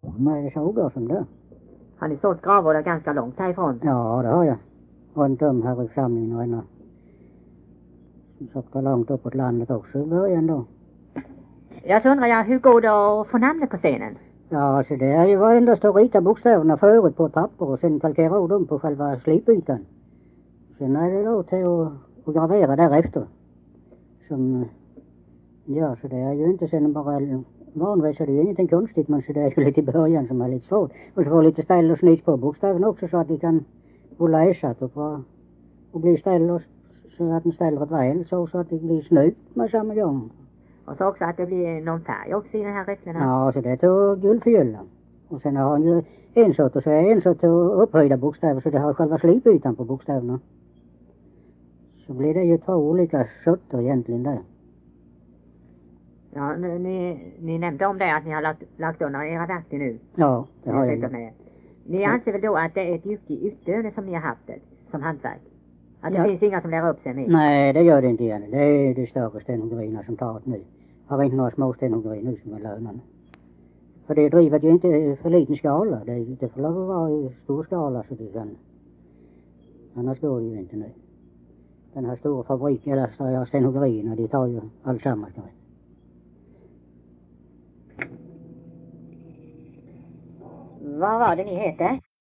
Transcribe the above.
Nej, sågar som det. Har ni sålt gravvårdar ganska långt härifrån? Ja, det har jag. Runt om här i församlingen och ena. Så långt uppåt landet också i början då. Jag så undrar jag, hur går det att få namnet på stenen? Ja, så det är ju var endast att rita bokstäverna förut på ett papper och sen kalkera av dem på själva slibytan. Sen är det då till att gravera därefter. Som, ja, så det är ju inte sen bara vanligtvis är det ju ingenting konstigt, men så det är ju lite i början som är lite svårt. Och så får lite ställ och snitt på bokstäverna också så att de kan hålla ersatt och bli ställ och så att den ställer väl så att det blir snyggt med samma gång. Och så också att det blir någon färg också i den här räfflorna. Ja, så det är guld för gyllan. Och sen har han ju en sort och så är en sort att upphöjda bokstäver så det har själva slibytan på bokstäverna. Så blir det ju två olika sorter egentligen där. Ja, ni nämnde om det att ni har lagt under era verktyg nu. Ja, det har jag. Ni anser väl då att det är ett yrke i utdöende som ni har haft det, som hantverk? Att det Ja. finns inga som lär upp sig med? Nej, det gör det inte igen. Det är de större stenhuggerierna som tar det nu. Har inte några små stenhuggerier nu som är lönande. För det driver ju inte för liten skala. Det får lov att vara i stor skala så det kan. Annars går det ju inte nu. Den här stora fabriken, eller stenhuggerierna, de tar ju allsammans nu. Vad var det ni heter?